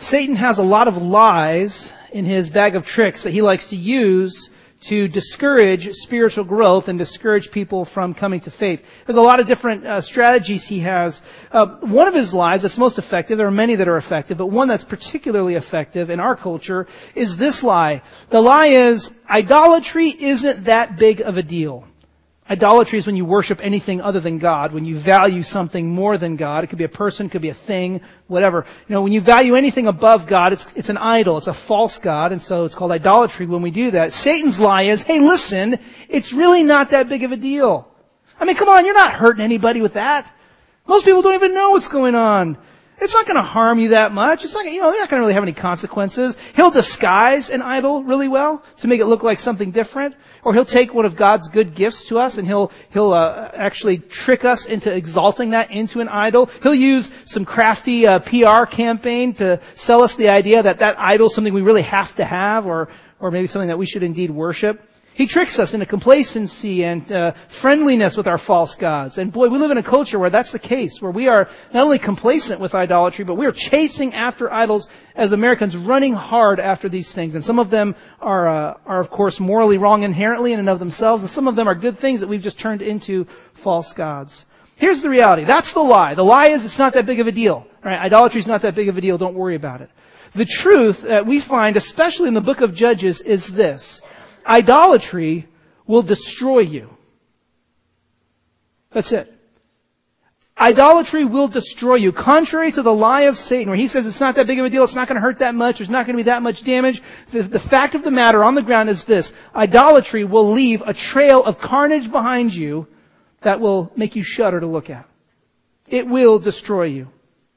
Satan has a lot of lies in his bag of tricks that he likes to use to discourage spiritual growth and discourage people from coming to faith. There's a lot of different strategies he has. One of his lies that's most effective, there are many that are effective, but one that's particularly effective in our culture is this lie. The lie is, idolatry isn't that big of a deal. Idolatry is when you worship anything other than God, when you value something more than God. It could be a person, it could be a thing, whatever. When you value anything above God, it's an idol, it's a false God, and so it's called idolatry when we do that. Satan's lie is, hey, listen, it's really not that big of a deal. I mean, come on, you're not hurting anybody with that. Most people don't even know what's going on. It's not going to harm you that much. It's not, they're not going to really have any consequences. He'll disguise an idol really well to make it look like something different. Or he'll take one of God's good gifts to us and he'll actually trick us into exalting that into an idol. He'll use some crafty PR campaign to sell us the idea that idol is something we really have to have, or maybe something that we should indeed worship. He tricks us into complacency and friendliness with our false gods. And boy, we live in a culture where that's the case, where we are not only complacent with idolatry, but we are chasing after idols as Americans, running hard after these things. And some of them are of course morally wrong inherently in and of themselves, and some of them are good things that we've just turned into false gods. Here's the reality. That's the lie. The lie is it's not that big of a deal. All right, idolatry is not that big of a deal. Don't worry about it. The truth that we find, especially in the book of Judges, is this. Idolatry will destroy you. That's it. Idolatry will destroy you. Contrary to the lie of Satan, where he says it's not that big of a deal, it's not going to hurt that much, there's not going to be that much damage. The fact of the matter on the ground is this. Idolatry will leave a trail of carnage behind you that will make you shudder to look at. It will destroy you.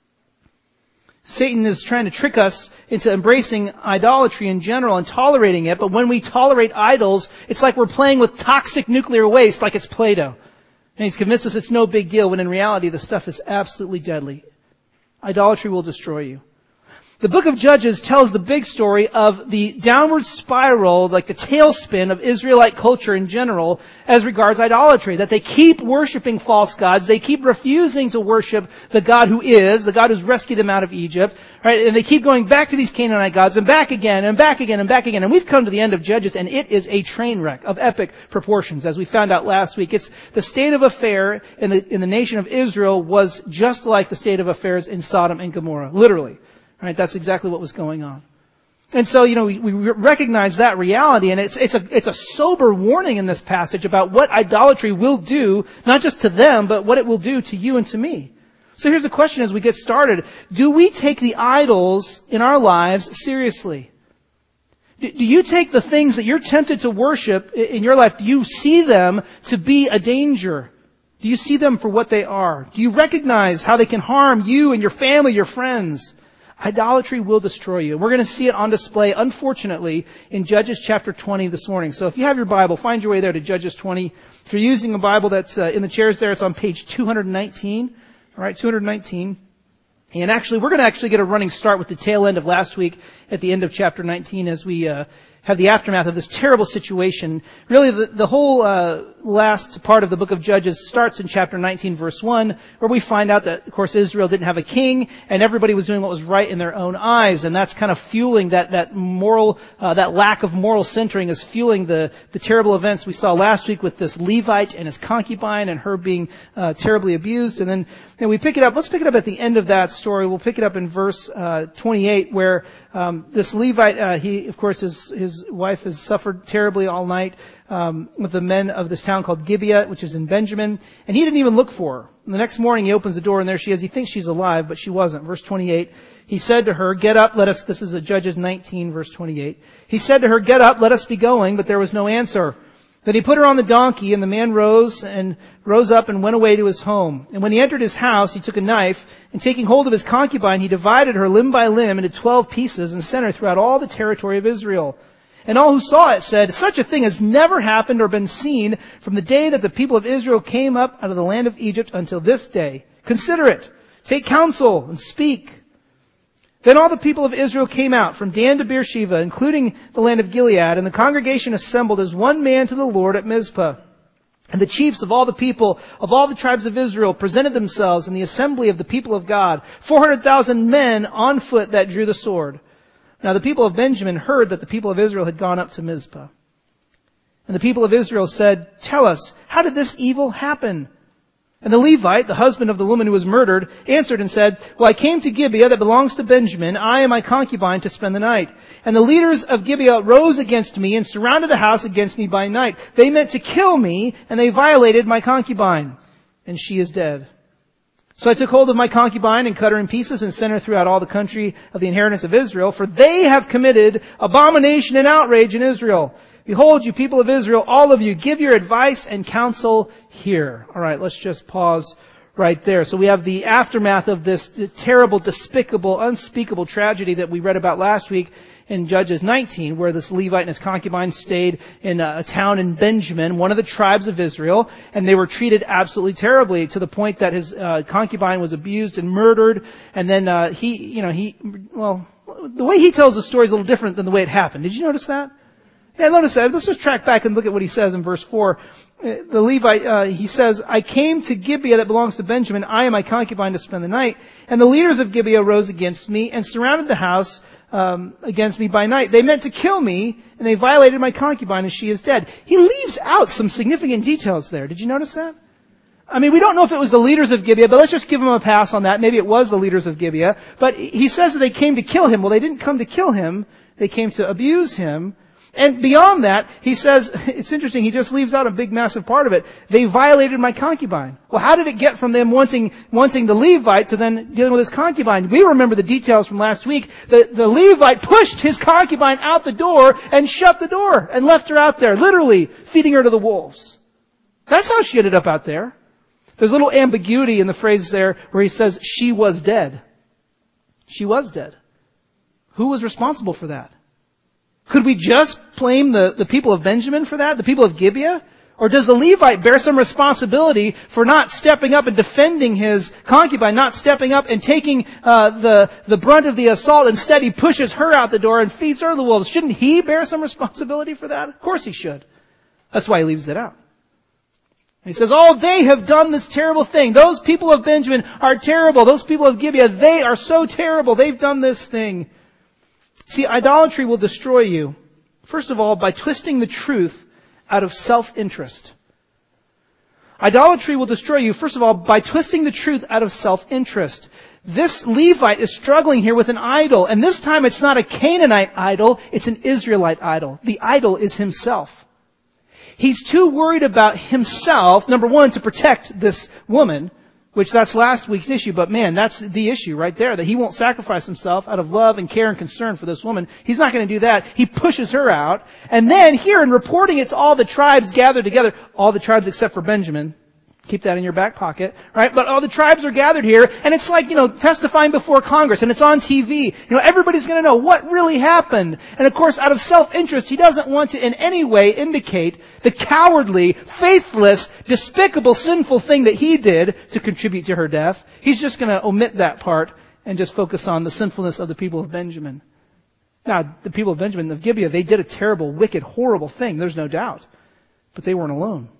Satan is trying to trick us into embracing idolatry in general and tolerating it, but when we tolerate idols, it's like we're playing with toxic nuclear waste like it's Play-Doh. And he's convinced us it's no big deal, when in reality the stuff is absolutely deadly. Idolatry will destroy you. The book of Judges tells the big story of the downward spiral, like the tailspin of Israelite culture in general as regards idolatry. That they keep worshiping false gods. They keep refusing to worship the God who is, the God who's rescued them out of Egypt. Right? And they keep going back to these Canaanite gods and back again and back again and back again. And we've come to the end of Judges, and it is a train wreck of epic proportions, as we found out last week. It's the state of affair in the nation of Israel was just like the state of affairs in Sodom and Gomorrah. Literally. Right, that's exactly what was going on. And so, we recognize that reality, and it's a sober warning in this passage about what idolatry will do, not just to them, but what it will do to you and to me. So here's the question as we get started. Do we take the idols in our lives seriously? Do you take the things that you're tempted to worship in your life, do you see them to be a danger? Do you see them for what they are? Do you recognize how they can harm you and your family, your friends? Idolatry will destroy you. We're going to see it on display, unfortunately, in Judges chapter 20 this morning. So if you have your Bible, find your way there to Judges 20. If you're using a Bible that's in the chairs there, it's on page 219. All right, 219. And actually, we're going to get a running start with the tail end of last week at the end of chapter 19 as we have the aftermath of this terrible situation. Really, the whole last part of the book of Judges starts in chapter 19, verse 1, where we find out that, of course, Israel didn't have a king, and everybody was doing what was right in their own eyes, and that's kind of fueling that moral, that lack of moral centering is fueling the terrible events we saw last week with this Levite and his concubine and her being terribly abused. And then we pick it up. Let's pick it up at the end of that story. We'll pick it up in verse 28, where this Levite, he, of course, his wife has suffered terribly all night with the men of this town called Gibeah, which is in Benjamin, and he didn't even look for her. And the next morning he opens the door, and there she is. He thinks she's alive, but she wasn't. Verse 28, he said to her, "Get up, this is Judges 19, verse 28. He said to her, 'Get up, let us be going,' but there was no answer. Then he put her on the donkey, and the man rose up and went away to his home. And when he entered his house, he took a knife, and taking hold of his concubine, he divided her limb by limb into 12 pieces and sent her throughout all the territory of Israel. And all who saw it said, 'Such a thing has never happened or been seen from the day that the people of Israel came up out of the land of Egypt until this day. Consider it, take counsel, and speak.' Then all the people of Israel came out from Dan to Beersheba, including the land of Gilead, and the congregation assembled as one man to the Lord at Mizpah. And the chiefs of all the people, of all the tribes of Israel, presented themselves in the assembly of the people of God, 400,000 men on foot that drew the sword. Now the people of Benjamin heard that the people of Israel had gone up to Mizpah. And the people of Israel said, "Tell us, how did this evil happen?" And the Levite, the husband of the woman who was murdered, answered and said, "Well, I came to Gibeah that belongs to Benjamin, I and my concubine, to spend the night. And the leaders of Gibeah rose against me and surrounded the house against me by night. They meant to kill me, and they violated my concubine, and she is dead. So I took hold of my concubine and cut her in pieces and sent her throughout all the country of the inheritance of Israel, for they have committed abomination and outrage in Israel. Behold, you people of Israel, all of you, give your advice and counsel here." All right, let's just pause right there. So we have the aftermath of this terrible, despicable, unspeakable tragedy that we read about last week in Judges 19, where this Levite and his concubine stayed in a town in Benjamin, one of the tribes of Israel, and they were treated absolutely terribly to the point that his concubine was abused and murdered. And then the way he tells the story is a little different than the way it happened. Did you notice that? Yeah, notice that. Let's just track back and look at what he says in verse 4. The Levite, he says, "I came to Gibeah that belongs to Benjamin, I and my concubine, to spend the night. And the leaders of Gibeah rose against me and surrounded the house against me by night. They meant to kill me, and they violated my concubine, and she is dead." He leaves out some significant details there. Did you notice that? I mean, we don't know if it was the leaders of Gibeah, but let's just give him a pass on that. Maybe it was the leaders of Gibeah. But he says that they came to kill him. Well, they didn't come to kill him. They came to abuse him. And beyond that, he says, it's interesting, he just leaves out a big, massive part of it. They violated my concubine. Well, how did it get from them wanting the Levite to then dealing with his concubine? We remember the details from last week. The Levite pushed his concubine out the door and shut the door and left her out there, literally feeding her to the wolves. That's how she ended up out there. There's a little ambiguity in the phrase there where he says, she was dead. She was dead. Who was responsible for that? Could we just blame the people of Benjamin for that? The people of Gibeah? Or does the Levite bear some responsibility for not stepping up and defending his concubine, not stepping up and taking the brunt of the assault? Instead, he pushes her out the door and feeds her to the wolves. Shouldn't he bear some responsibility for that? Of course he should. That's why he leaves it out. He says, "Oh, they have done this terrible thing. Those people of Benjamin are terrible. Those people of Gibeah, they are so terrible. They've done this thing." See, idolatry will destroy you, first of all, by twisting the truth out of self-interest. Idolatry will destroy you, first of all, by twisting the truth out of self-interest. This Levite is struggling here with an idol, and this time it's not a Canaanite idol, it's an Israelite idol. The idol is himself. He's too worried about himself, number one, to protect this woman, which that's last week's issue, but man, that's the issue right there, that he won't sacrifice himself out of love and care and concern for this woman. He's not going to do that. He pushes her out. And then here in reporting it's all the tribes gathered together, all the tribes except for Benjamin. Keep that in your back pocket, right? But all the tribes are gathered here, and it's like, testifying before Congress, and it's on TV. Everybody's going to know what really happened. And of course, out of self-interest, he doesn't want to in any way indicate the cowardly, faithless, despicable, sinful thing that he did to contribute to her death. He's just going to omit that part and just focus on the sinfulness of the people of Benjamin. Now, the people of Benjamin, of Gibeah, they did a terrible, wicked, horrible thing. There's no doubt. But they weren't alone.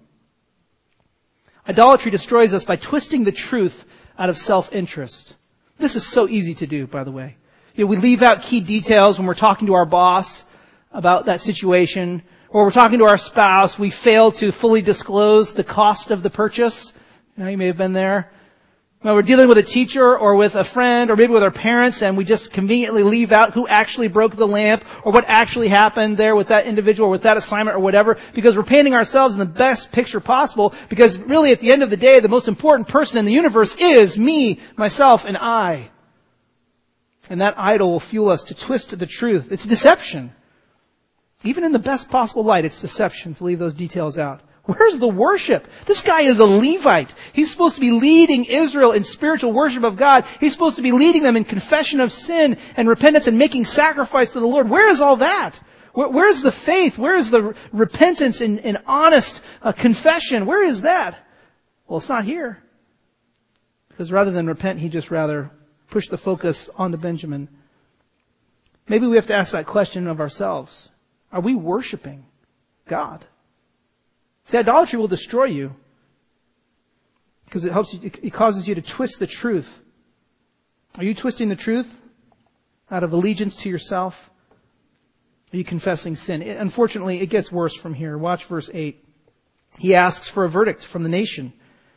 Idolatry destroys us by twisting the truth out of self-interest. This is so easy to do, by the way. We leave out key details when we're talking to our boss about that situation, or we're talking to our spouse. We fail to fully disclose the cost of the purchase. You may have been there. When we're dealing with a teacher or with a friend or maybe with our parents, and we just conveniently leave out who actually broke the lamp or what actually happened there with that individual or with that assignment or whatever, because we're painting ourselves in the best picture possible, because really at the end of the day, the most important person in the universe is me, myself, and I. And that idol will fuel us to twist the truth. It's deception. Even in the best possible light, it's deception to leave those details out. Where's the worship? This guy is a Levite. He's supposed to be leading Israel in spiritual worship of God. He's supposed to be leading them in confession of sin and repentance and making sacrifice to the Lord. Where is all that? Where's the faith? Where is the repentance and honest confession? Where is that? Well, it's not here. Because rather than repent, he just rather pushed the focus onto Benjamin. Maybe we have to ask that question of ourselves. Are we worshiping God? See, idolatry will destroy you because it causes you to twist the truth. Are you twisting the truth out of allegiance to yourself? Are you confessing sin? Unfortunately, it gets worse from here. Watch verse 8. He asks for a verdict from the nation.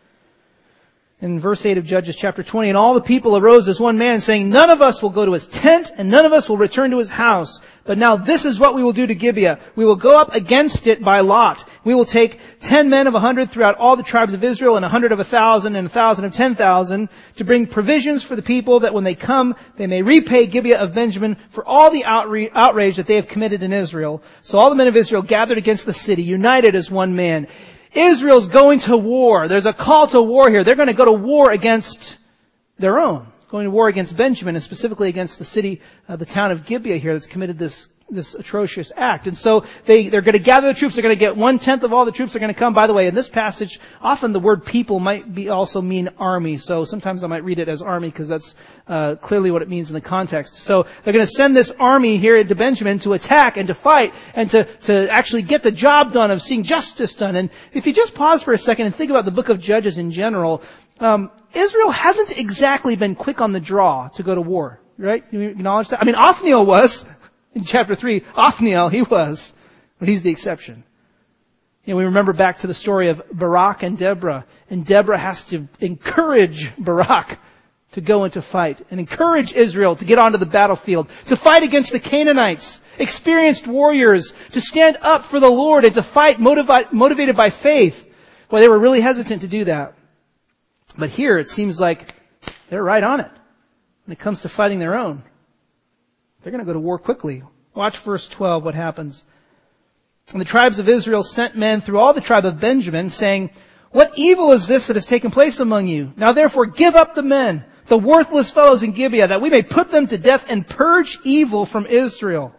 In verse 8 of Judges chapter 20, and all the people arose as one man, saying, none of us will go to his tent, and none of us will return to his house. But now this is what we will do to Gibeah. We will go up against it by lot. We will take 10 men of 100 throughout all the tribes of Israel, and 100 of 1,000, and 1,000 of 10,000, to bring provisions for the people, that when they come, they may repay Gibeah of Benjamin for all the outrage that they have committed in Israel. So all the men of Israel gathered against the city, united as one man. Israel's going to war. There's a call to war here. They're going to go to war against their own. Going to war against Benjamin, and specifically against the city, the town of Gibeah here that's committed this atrocious act. And so they're going to gather the troops. They're going to get 1/10 of all the troops. They're going to come. By the way, in this passage, often the word people might be also mean army. So sometimes I might read it as army because that's clearly what it means in the context. So they're going to send this army here into Benjamin to attack and to fight and to actually get the job done of seeing justice done. And if you just pause for a second and think about the book of Judges in general, Israel hasn't exactly been quick on the draw to go to war, right? You acknowledge that? I mean, Othniel was. In chapter 3, Othniel, he was. But he's the exception. You know, we remember back to the story of Barak and Deborah. And Deborah has to encourage Barak to go into fight. And encourage Israel to get onto the battlefield. To fight against the Canaanites. Experienced warriors. To stand up for the Lord and to fight motivated by faith. Boy, they were really hesitant to do that. But here it seems like they're right on it. When it comes to fighting their own. They're going to go to war quickly. Watch verse 12, what happens. And the tribes of Israel sent men through all the tribe of Benjamin, saying, what evil is this that has taken place among you? Now therefore give up the men, the worthless fellows in Gibeah, that we may put them to death and purge evil from Israel.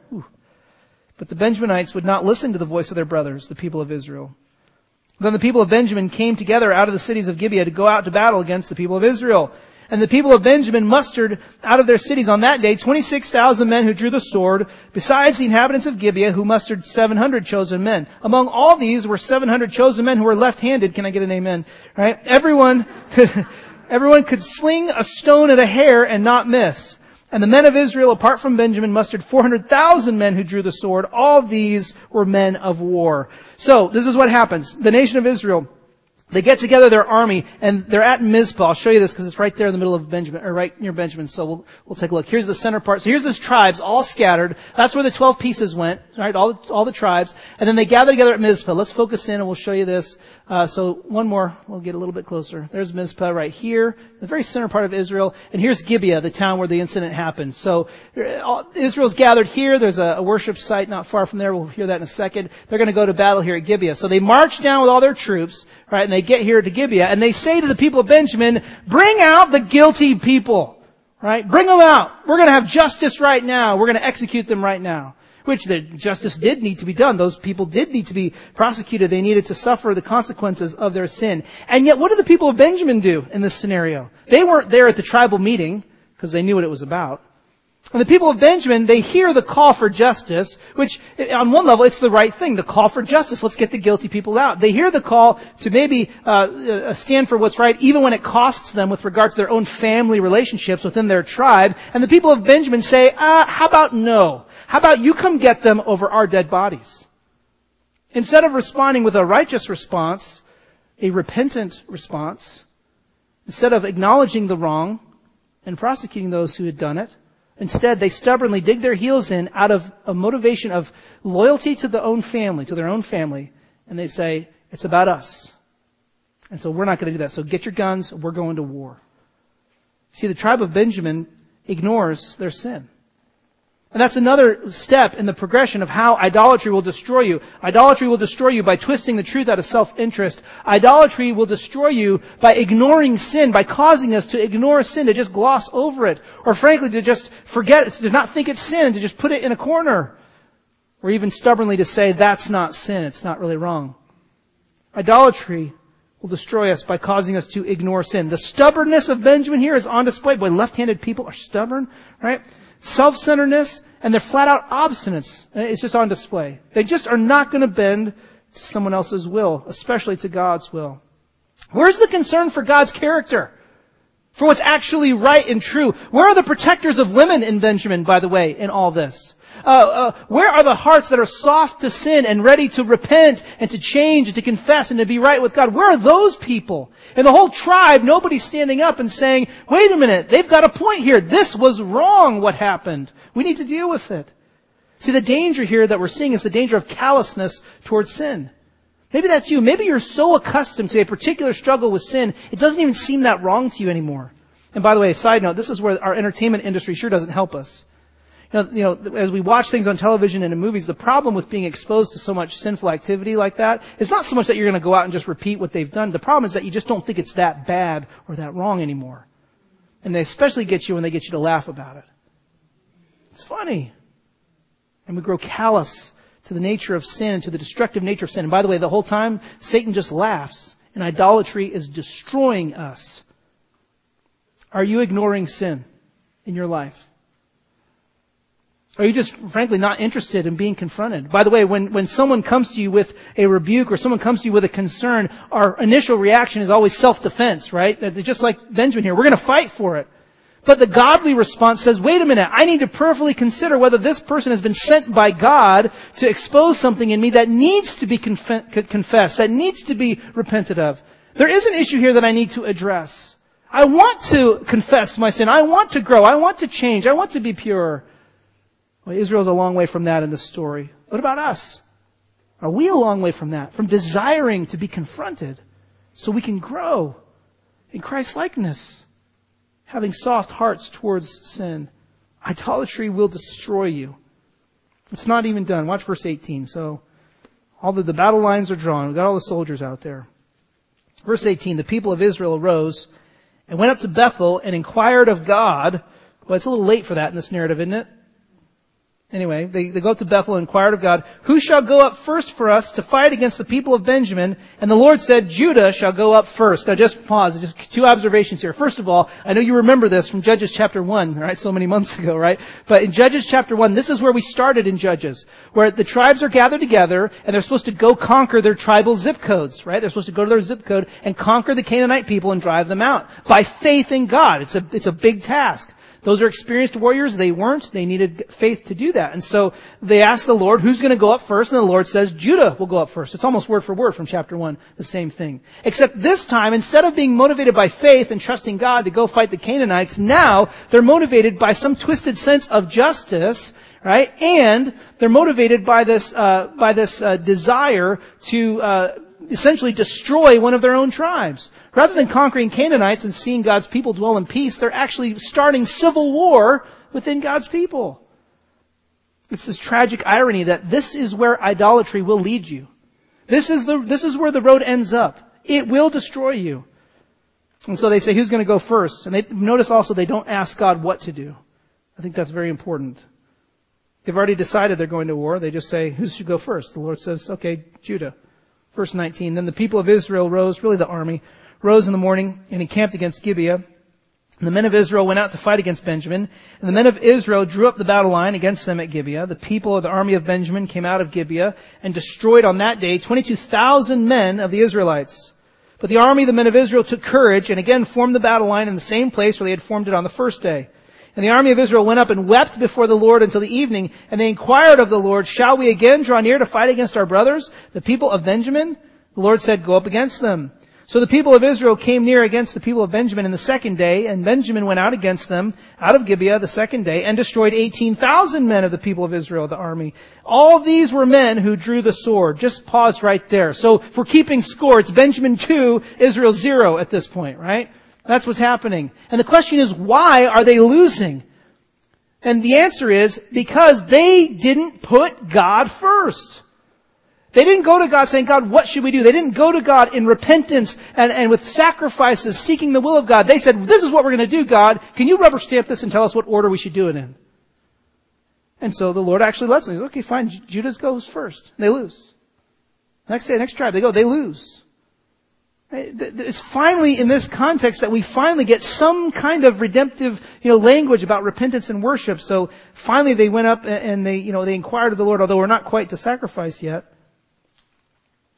But the Benjaminites would not listen to the voice of their brothers, the people of Israel. Then the people of Benjamin came together out of the cities of Gibeah to go out to battle against the people of Israel. And the people of Benjamin mustered out of their cities on that day 26,000 men who drew the sword, besides the inhabitants of Gibeah, who mustered 700 chosen men. Among all these were 700 chosen men who were left-handed. Can I get an amen? Right? Everyone could sling a stone at a hair and not miss. And the men of Israel, apart from Benjamin, mustered 400,000 men who drew the sword. All these were men of war. So, this is what happens. The nation of Israel, they get together their army, and they're at Mizpah. I'll show you this because it's right there in the middle of Benjamin, or right near Benjamin. So we'll take a look. Here's the center part. So here's the tribes all scattered. That's where the 12 pieces went, right? All the tribes. And then they gather together at Mizpah. Let's focus in and we'll show you this. So one more. We'll get a little bit closer. There's Mizpah right here, the very center part of Israel. And here's Gibeah, the town where the incident happened. So Israel's gathered here. There's a worship site not far from there. We'll hear that in a second. They're going to go to battle here at Gibeah. So they march down with all their troops, right? And they get here to Gibeah. And they say to the people of Benjamin, bring out the guilty people, right? Bring them out. We're going to have justice right now. We're going to execute them right now. Which the justice did need to be done. Those people did need to be prosecuted. They needed to suffer the consequences of their sin. And yet what did the people of Benjamin do in this scenario? They weren't there at the tribal meeting because they knew what it was about. And the people of Benjamin, they hear the call for justice, which on one level it's the right thing, the call for justice. Let's get the guilty people out. They hear the call to maybe stand for what's right, even when it costs them with regard to their own family relationships within their tribe. And the people of Benjamin say, how about no? How about you come get them over our dead bodies? Instead of responding with a righteous response, a repentant response, instead of acknowledging the wrong and prosecuting those who had done it, instead they stubbornly dig their heels in out of a motivation of loyalty to their own family, and they say, it's about us. And so we're not going to do that. So get your guns, we're going to war. See, the tribe of Benjamin ignores their sin. And that's another step in the progression of how idolatry will destroy you. Idolatry will destroy you by twisting the truth out of self-interest. Idolatry will destroy you by ignoring sin, by causing us to ignore sin, to just gloss over it. Or frankly, to just forget it, to not think it's sin, to just put it in a corner. Or even stubbornly to say, that's not sin, it's not really wrong. Idolatry will destroy us by causing us to ignore sin. The stubbornness of Benjamin here is on display. Boy, left-handed people are stubborn, right? Self-centeredness and their flat-out obstinance. It's just on display. They just are not going to bend to someone else's will, especially to God's will? Where's the concern for God's character? For what's actually right and true? Where are the protectors of women in Benjamin, by the way, in all this? Where are the hearts that are soft to sin and ready to repent and to change and to confess and to be right with God? Where are those people? In the whole tribe, nobody's standing up and saying, wait a minute, they've got a point here. This was wrong, what happened. We need to deal with it. See, the danger here that we're seeing is the danger of callousness towards sin. Maybe that's you. Maybe you're so accustomed to a particular struggle with sin, it doesn't even seem that wrong to you anymore. And by the way, side note, this is where our entertainment industry sure doesn't help us. You know, as we watch things on television and in movies, the problem with being exposed to so much sinful activity like that is not so much that you're going to go out and just repeat what they've done. The problem is that you just don't think it's that bad or that wrong anymore. And they especially get you when they get you to laugh about it. It's funny. And we grow callous to the nature of sin, to the destructive nature of sin. And by the way, the whole time, Satan just laughs. And idolatry is destroying us. Are you ignoring sin in your life? Are you just, frankly, not interested in being confronted? By the way, when someone comes to you with a rebuke or someone comes to you with a concern, our initial reaction is always self-defense, right? Just like Benjamin here. We're going to fight for it. But the godly response says, wait a minute, I need to prayerfully consider whether this person has been sent by God to expose something in me that needs to be confessed, that needs to be repented of. There is an issue here that I need to address. I want to confess my sin. I want to grow. I want to change. I want to be pure. Well, Israel's a long way from that in this story. What about us? Are we a long way from that? From desiring to be confronted so we can grow in Christ-likeness? Having soft hearts towards sin. Idolatry will destroy you. It's not even done. Watch verse 18. So, all the battle lines are drawn. We've got all the soldiers out there. Verse 18, the people of Israel arose and went up to Bethel and inquired of God. Well, it's a little late for that in this narrative, isn't it? Anyway, they go up to Bethel and inquired of God, who shall go up first for us to fight against the people of Benjamin? And the Lord said, Judah shall go up first. Now just pause, just two observations here. First of all, I know you remember this from Judges chapter 1, right? So many months ago, right? But in Judges chapter 1, this is where we started in Judges, where the tribes are gathered together and they're supposed to go conquer their tribal zip codes, right? They're supposed to go to their zip code and conquer the Canaanite people and drive them out by faith in God. It's a big task. Those are experienced warriors. They weren't. They needed faith to do that. And so they asked the Lord, who's going to go up first? And the Lord says, Judah will go up first. It's almost word for word from chapter 1, the same thing. Except this time, instead of being motivated by faith and trusting God to go fight the Canaanites, now they're motivated by some twisted sense of justice, right? And they're motivated by this desire to essentially destroy one of their own tribes. Rather than conquering Canaanites and seeing God's people dwell in peace, they're actually starting civil war within God's people. It's this tragic irony that this is where idolatry will lead you. This is where the road ends up. It will destroy you. And so they say, who's going to go first? And notice also they don't ask God what to do. I think that's very important. They've already decided they're going to war. They just say, who should go first? The Lord says, okay, Judah. Verse 19, then the people of Israel rose, really the army, rose in the morning and encamped against Gibeah. And the men of Israel went out to fight against Benjamin. And the men of Israel drew up the battle line against them at Gibeah. The people of the army of Benjamin came out of Gibeah and destroyed on that day 22,000 men of the Israelites. But the army of the men of Israel took courage and again formed the battle line in the same place where they had formed it on the first day. And the army of Israel went up and wept before the Lord until the evening. And they inquired of the Lord, shall we again draw near to fight against our brothers, the people of Benjamin? The Lord said, go up against them. So the people of Israel came near against the people of Benjamin in the second day, and Benjamin went out against them out of Gibeah the second day and destroyed 18,000 men of the people of Israel, the army. All these were men who drew the sword. Just pause right there. So for keeping score, it's Benjamin 2, Israel 0 at this point, right? That's what's happening. And the question is, why are they losing? And the answer is, because they didn't put God first. They didn't go to God saying, God, what should we do? They didn't go to God in repentance and with sacrifices, seeking the will of God. They said, this is what we're going to do, God. Can you rubber stamp this and tell us what order we should do it in? And so the Lord actually lets them. He says, okay, fine, Judah goes first. They lose. Next day, next tribe, they lose. It's finally in this context that we finally get some kind of redemptive, language about repentance and worship. So finally they went up and they inquired of the Lord, although we're not quite to sacrifice yet.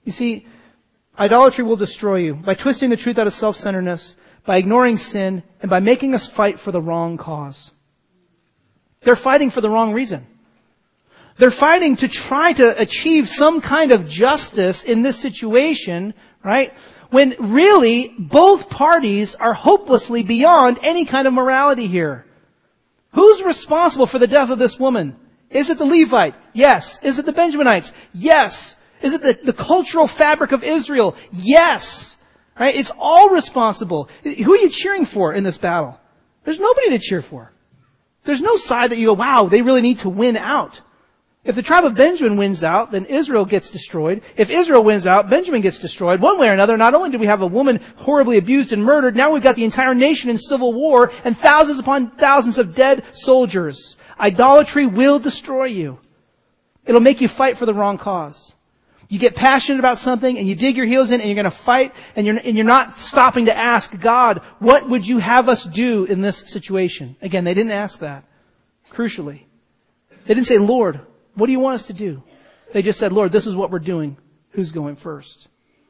You see, idolatry will destroy you by twisting the truth out of self-centeredness, by ignoring sin, and by making us fight for the wrong cause. They're fighting for the wrong reason. They're fighting to try to achieve some kind of justice in this situation, right? When really both parties are hopelessly beyond any kind of morality here. Who's responsible for the death of this woman? Is it the Levite? Yes. Is it the Benjaminites? Yes. Is it the cultural fabric of Israel? Yes. Right? It's all responsible. Who are you cheering for in this battle? There's nobody to cheer for. There's no side that you go, wow, they really need to win out. If the tribe of Benjamin wins out, then Israel gets destroyed. If Israel wins out, Benjamin gets destroyed. One way or another, not only do we have a woman horribly abused and murdered, now we've got the entire nation in civil war and thousands upon thousands of dead soldiers. Idolatry will destroy you. It'll make you fight for the wrong cause. You get passionate about something and you dig your heels in and you're going to fight and you're not stopping to ask God, what would you have us do in this situation? Again, they didn't ask that. Crucially. They didn't say, Lord, what do you want us to do? They just said, Lord, this is what we're doing. Who's going first?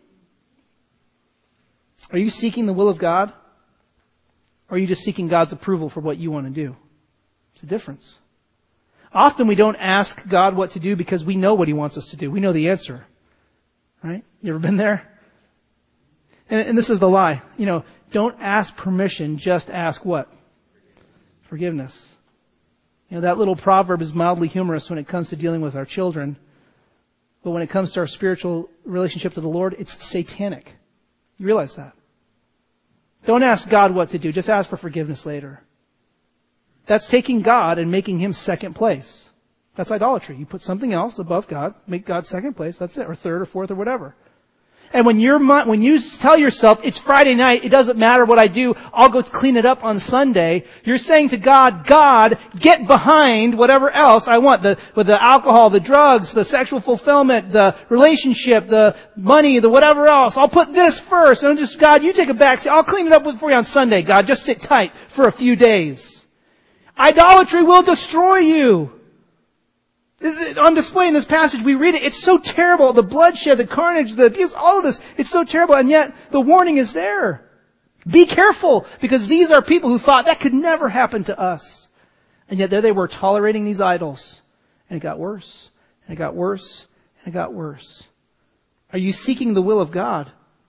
Are you seeking the will of God? Or are you just seeking God's approval for what you want to do? It's a difference. Often we don't ask God what to do because we know what He wants us to do. We know the answer. Right? You ever been there? And this is the lie. Don't ask permission, just ask what? Forgiveness. That little proverb is mildly humorous when it comes to dealing with our children. But when it comes to our spiritual relationship to the Lord, it's satanic. You realize that? Don't ask God what to do. Just ask for forgiveness later. That's taking God and making Him second place. That's idolatry. You put something else above God, make God second place, that's it. Or third or fourth or whatever. And when you tell yourself, it's Friday night, it doesn't matter what I do, I'll go clean it up on Sunday, you're saying to God, God, get behind whatever else I want. With the alcohol, the drugs, the sexual fulfillment, the relationship, the money, the whatever else. I'll put this first. And just, God, you take a back seat. I'll clean it up for you on Sunday, God. Just sit tight for a few days. Idolatry will destroy you. On display in this passage, we read it. It's so terrible. The bloodshed, the carnage, the abuse, all of this. It's so terrible. And yet, the warning is there. Be careful, because these are people who thought that could never happen to us. And yet there they were, tolerating these idols. And it got worse. And it got worse. And it got worse. Are you seeking the will of God?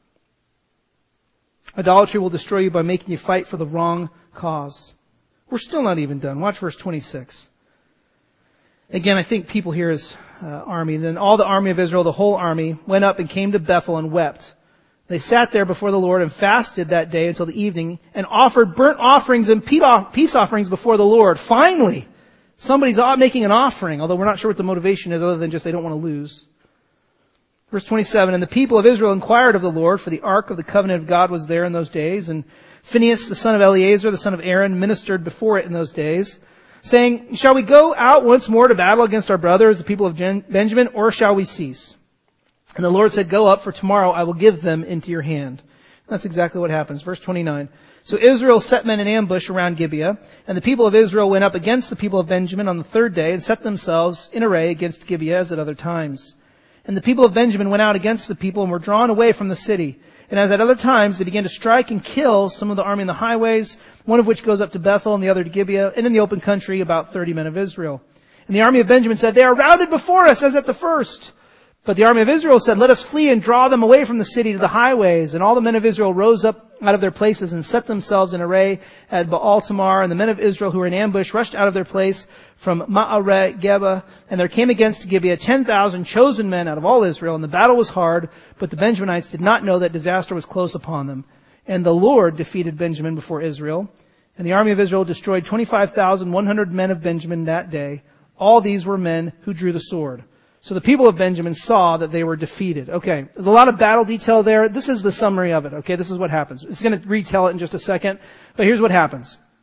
Idolatry will destroy you by making you fight for the wrong cause. We're still not even done. Watch verse 26. Again, I think people here is army. Then all the army of Israel, the whole army, went up and came to Bethel and wept. They sat there before the Lord and fasted that day until the evening and offered burnt offerings and peace offerings before the Lord. Finally, somebody's making an offering, although we're not sure what the motivation is other than just they don't want to lose. Verse 27, and the people of Israel inquired of the Lord, for the ark of the covenant of God was there in those days, and Phinehas, the son of Eleazar, the son of Aaron, ministered before it in those days, saying, shall we go out once more to battle against our brothers, the people of Benjamin, or shall we cease? And the Lord said, go up, for tomorrow I will give them into your hand. That's exactly what happens. Verse 29. So Israel set men in ambush around Gibeah, and the people of Israel went up against the people of Benjamin on the third day and set themselves in array against Gibeah as at other times. And the people of Benjamin went out against the people and were drawn away from the city. And as at other times, they began to strike and kill some of the army in the highways, one of which goes up to Bethel and the other to Gibeah, and in the open country about 30 men of Israel. And the army of Benjamin said, they are routed before us as at the first. But the army of Israel said, let us flee and draw them away from the city to the highways. And all the men of Israel rose up out of their places and set themselves in array at Baal Tamar. And the men of Israel who were in ambush rushed out of their place from Ma'areh Geba. And there came against Gibeah 10,000 chosen men out of all Israel. And the battle was hard, but the Benjaminites did not know that disaster was close upon them. And the Lord defeated Benjamin before Israel. And the army of Israel destroyed 25,100 men of Benjamin that day. All these were men who drew the sword. So the people of Benjamin saw that they were defeated. Okay, there's a lot of battle detail there. This is the summary of it. Okay, this is what happens. It's going to retell it in just a second, but here's what happens.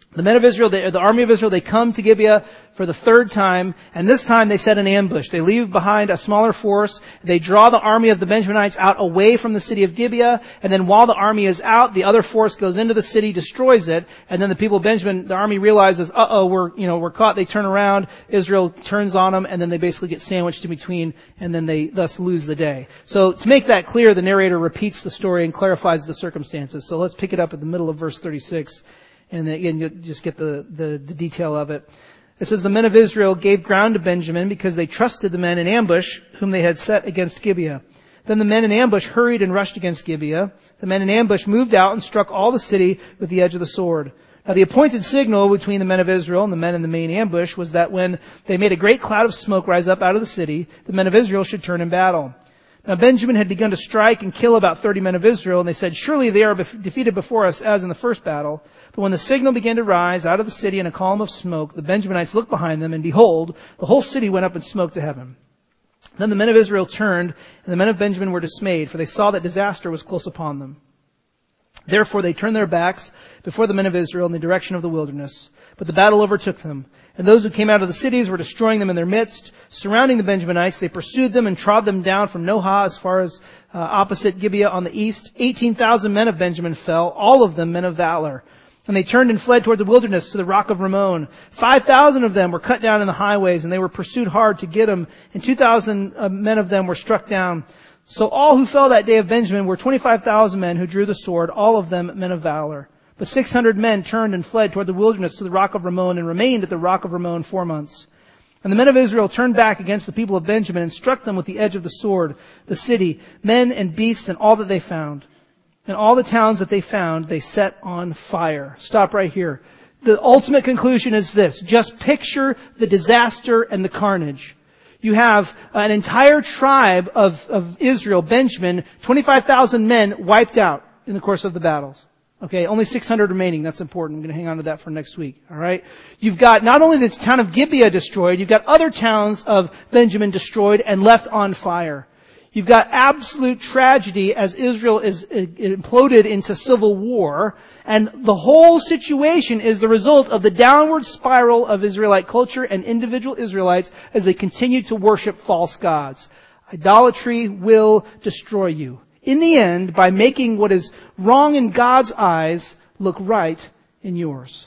The men of Israel, the army of Israel, they come to Gibeah for the third time, and this time they set an ambush. They leave behind a smaller force. They draw the army of the Benjaminites out away from the city of Gibeah, and then while the army is out, the other force goes into the city, destroys it, and then the people of Benjamin, the army realizes, we're caught. They turn around, Israel turns on them, and then they basically get sandwiched in between, and then they thus lose the day. So to make that clear, the narrator repeats the story and clarifies the circumstances. So let's pick it up at the middle of verse 36. And again, you'll just get the detail of it. It says, the men of Israel gave ground to Benjamin because they trusted the men in ambush whom they had set against Gibeah. Then the men in ambush hurried and rushed against Gibeah. The men in ambush moved out and struck all the city with the edge of the sword. Now the appointed signal between the men of Israel and the men in the main ambush was that when they made a great cloud of smoke rise up out of the city, the men of Israel should turn in battle. Now Benjamin had begun to strike and kill about 30 men of Israel, and they said, surely they are defeated before us as in the first battle. But when the signal began to rise out of the city in a column of smoke, the Benjaminites looked behind them, and behold, the whole city went up in smoke to heaven. Then the men of Israel turned, and the men of Benjamin were dismayed, for they saw that disaster was close upon them. Therefore they turned their backs before the men of Israel in the direction of the wilderness. But the battle overtook them. And those who came out of the cities were destroying them in their midst. Surrounding the Benjaminites, they pursued them and trod them down from Nohah as far as opposite Gibeah on the east. 18,000 men of Benjamin fell, all of them men of valor. And they turned and fled toward the wilderness to the rock of Rimmon. 5,000 of them were cut down in the highways, and they were pursued hard to get them. And 2,000 men of them were struck down. So all who fell that day of Benjamin were 25,000 men who drew the sword, all of them men of valor. But 600 men turned and fled toward the wilderness to the rock of Rimmon and remained at the rock of Rimmon 4 months. And the men of Israel turned back against the people of Benjamin and struck them with the edge of the sword, the city, men and beasts and all that they found. And all the towns that they found, they set on fire. Stop right here. The ultimate conclusion is this. Just picture the disaster and the carnage. You have an entire tribe of Israel, Benjamin, 25,000 men wiped out in the course of the battles. Okay, only 600 remaining. That's important. I'm going to hang on to that for next week. All right. You've got not only the town of Gibeah destroyed, you've got other towns of Benjamin destroyed and left on fire. You've got absolute tragedy as Israel is imploded into civil war, and the whole situation is the result of the downward spiral of Israelite culture and individual Israelites as they continue to worship false gods. Idolatry will destroy you. In the end, by making what is wrong in God's eyes look right in yours.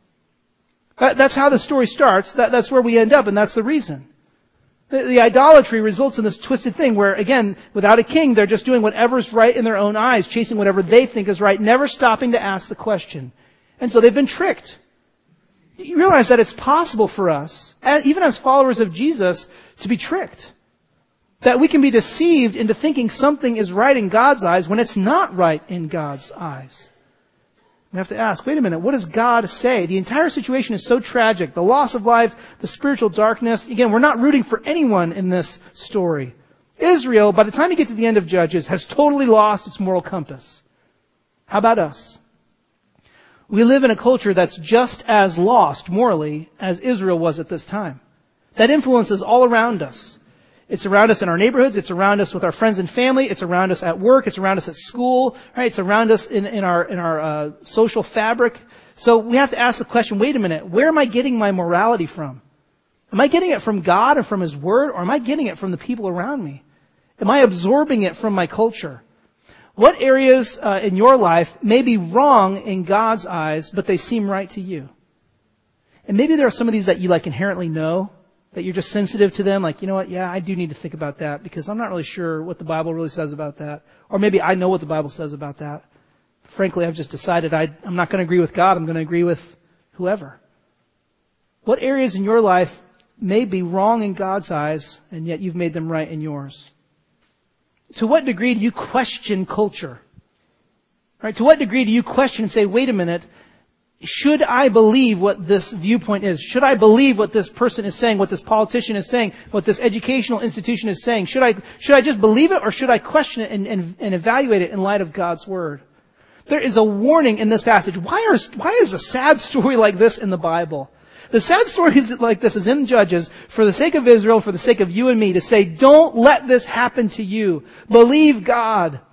That's how the story starts. That's where we end up, and that's the reason. The idolatry results in this twisted thing where, again, without a king, they're just doing whatever's right in their own eyes, chasing whatever they think is right, never stopping to ask the question. And so they've been tricked. You realize that it's possible for us, even as followers of Jesus, to be tricked. That we can be deceived into thinking something is right in God's eyes when it's not right in God's eyes. We have to ask, wait a minute, what does God say? The entire situation is so tragic. The loss of life, the spiritual darkness. Again, we're not rooting for anyone in this story. Israel, by the time you get to the end of Judges, has totally lost its moral compass. How about us? We live in a culture that's just as lost morally as Israel was at this time. That influence is all around us. It's around us in our neighborhoods. It's around us with our friends and family. It's around us at work. It's around us at school. Right? It's around us in our social fabric. So we have to ask the question, wait a minute, where am I getting my morality from? Am I getting it from God or from His Word, or am I getting it from the people around me? Am I absorbing it from my culture? What areas in your life may be wrong in God's eyes, but they seem right to you? And maybe there are some of these that you inherently know, that you're just sensitive to them, you know what, yeah, I do need to think about that because I'm not really sure what the Bible really says about that. Or maybe I know what the Bible says about that. Frankly, I've just decided I'm not going to agree with God, I'm going to agree with whoever. What areas in your life may be wrong in God's eyes, and yet you've made them right in yours? To what degree do you question culture? Right? To what degree do you question and say, wait a minute, should I believe what this viewpoint is? Should I believe what this person is saying, what this politician is saying, what this educational institution is saying? Should I just believe it, or should I question it and evaluate it in light of God's Word? There is a warning in this passage. Why is a sad story like this in the Bible? The sad story like this is in Judges for the sake of Israel, for the sake of you and me, to say, don't let this happen to you. Believe God.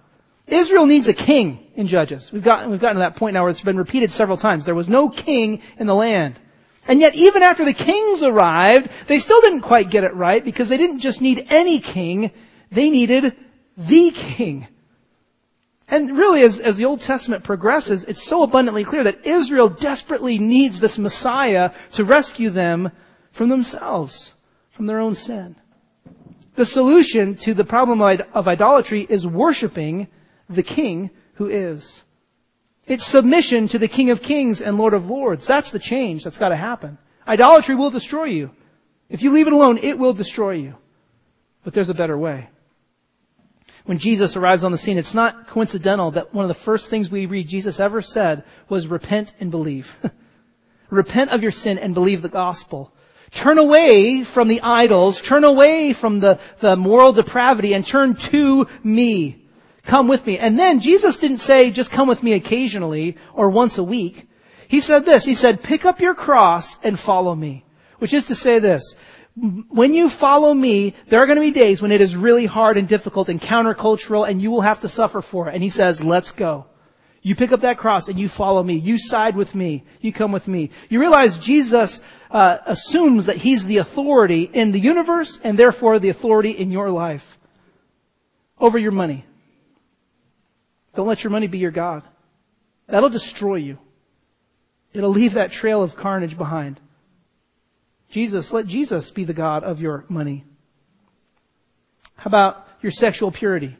Israel needs a king in Judges. We've gotten to that point now where it's been repeated several times. There was no king in the land. And yet even after the kings arrived, they still didn't quite get it right because they didn't just need any king, they needed the king. And really, as the Old Testament progresses, it's so abundantly clear that Israel desperately needs this Messiah to rescue them from themselves, from their own sin. The solution to the problem of idolatry is worshiping the King who is. It's submission to the King of Kings and Lord of Lords. That's the change that's got to happen. Idolatry will destroy you. If you leave it alone, it will destroy you. But there's a better way. When Jesus arrives on the scene, it's not coincidental that one of the first things we read Jesus ever said was repent and believe. Repent of your sin and believe the gospel. Turn away from the idols, turn away from the moral depravity and turn to me. Come with me. And then Jesus didn't say just come with me occasionally or once a week. He said this, he said, pick up your cross and follow me. Which is to say this, when you follow me, there are going to be days when it is really hard and difficult and countercultural and you will have to suffer for it. And he says, let's go. You pick up that cross and you follow me. You side with me. You come with me. You realize Jesus assumes that he's the authority in the universe and therefore the authority in your life over your money. Don't let your money be your God. That'll destroy you. It'll leave that trail of carnage behind. Let Jesus be the God of your money. How about your sexual purity?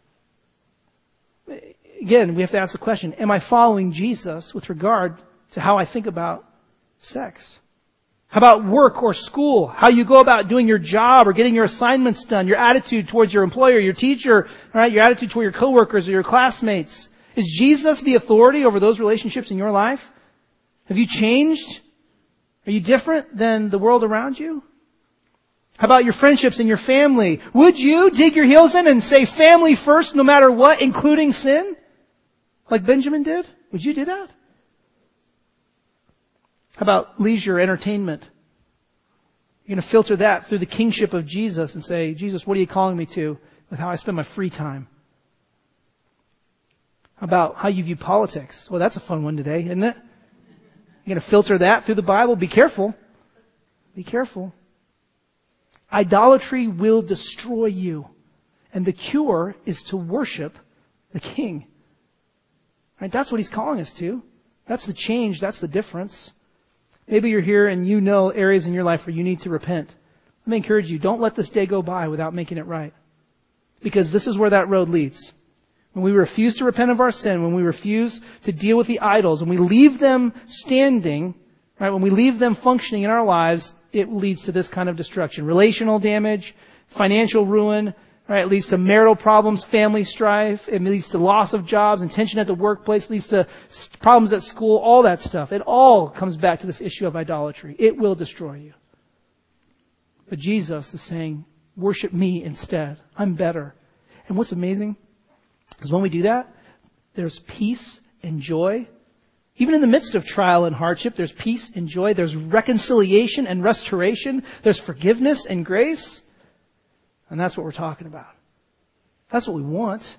Again, we have to ask the question, am I following Jesus with regard to how I think about sex? How about work or school? How you go about doing your job or getting your assignments done? Your attitude towards your employer, your teacher, all right, your attitude toward your coworkers or your classmates. Is Jesus the authority over those relationships in your life? Have you changed? Are you different than the world around you? How about your friendships and your family? Would you dig your heels in and say family first no matter what, including sin? Like Benjamin did? Would you do that? How about leisure, entertainment? You're going to filter that through the kingship of Jesus and say, Jesus, what are you calling me to with how I spend my free time? How about how you view politics? Well, that's a fun one today, isn't it? You're going to filter that through the Bible? Be careful. Be careful. Idolatry will destroy you. And the cure is to worship the King. Right? That's what he's calling us to. That's the change. That's the difference. Maybe you're here and you know areas in your life where you need to repent. Let me encourage you, don't let this day go by without making it right. Because this is where that road leads. When we refuse to repent of our sin, when we refuse to deal with the idols, when we leave them standing, right, when we leave them functioning in our lives, it leads to this kind of destruction. Relational damage, financial ruin, right, it leads to marital problems, family strife, it leads to loss of jobs and tension at the workplace, leads to problems at school, all that stuff. It all comes back to this issue of idolatry. It will destroy you. But Jesus is saying, worship me instead. I'm better. And what's amazing is when we do that, there's peace and joy. Even in the midst of trial and hardship, there's peace and joy. There's reconciliation and restoration. There's forgiveness and grace. And that's what we're talking about. That's what we want.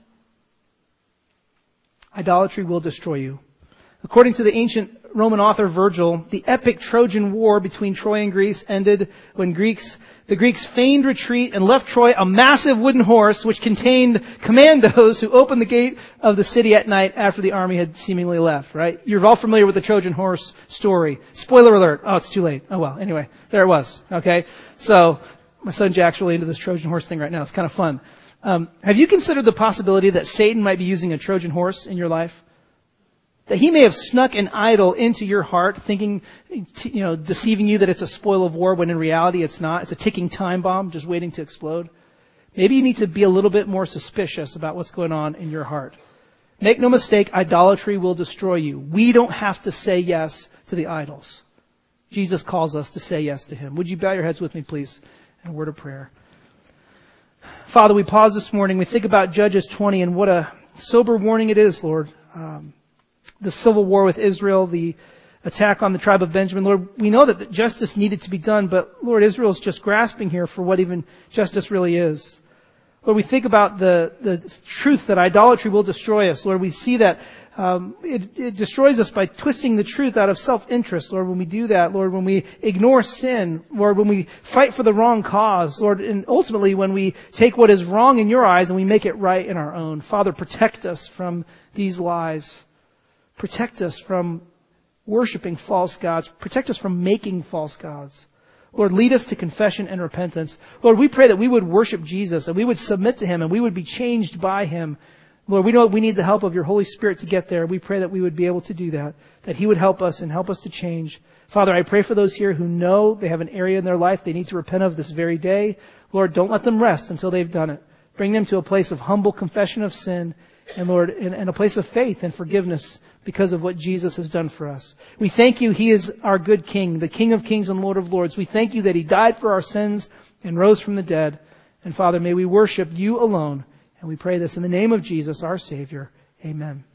Idolatry will destroy you. According to the ancient Roman author Virgil, the epic Trojan War between Troy and Greece ended when the Greeks feigned retreat and left Troy a massive wooden horse which contained commandos who opened the gate of the city at night after the army had seemingly left, right? You're all familiar with the Trojan horse story. Spoiler alert. Oh, it's too late. Oh well, anyway, there it was. Okay? So, my son Jack's really into this Trojan horse thing right now. It's kind of fun. Have you considered the possibility that Satan might be using a Trojan horse in your life? That he may have snuck an idol into your heart, thinking, deceiving you that it's a spoil of war when in reality it's not. It's a ticking time bomb just waiting to explode. Maybe you need to be a little bit more suspicious about what's going on in your heart. Make no mistake, idolatry will destroy you. We don't have to say yes to the idols. Jesus calls us to say yes to him. Would you bow your heads with me, please, in a word of prayer? Father, we pause this morning. We think about Judges 20 and what a sober warning it is, Lord. The civil war with Israel, the attack on the tribe of Benjamin. Lord, we know that justice needed to be done, but Lord, Israel's just grasping here for what even justice really is. Lord, we think about the truth that idolatry will destroy us. Lord, we see that it destroys us by twisting the truth out of self-interest. Lord, when we do that, Lord, when we ignore sin, Lord, when we fight for the wrong cause, Lord, and ultimately when we take what is wrong in your eyes and we make it right in our own. Father, protect us from these lies. Protect us from worshiping false gods. Protect us from making false gods. Lord, lead us to confession and repentance. Lord, we pray that we would worship Jesus and we would submit to Him and we would be changed by Him. Lord, we know we need the help of your Holy Spirit to get there. We pray that we would be able to do that He would help us and help us to change. Father, I pray for those here who know they have an area in their life they need to repent of this very day. Lord, don't let them rest until they've done it. Bring them to a place of humble confession of sin and Lord, and a place of faith and forgiveness because of what Jesus has done for us. We thank you, He is our good King, the King of Kings and Lord of Lords. We thank you that He died for our sins and rose from the dead. And Father, may we worship you alone. And we pray this in the name of Jesus, our Savior. Amen.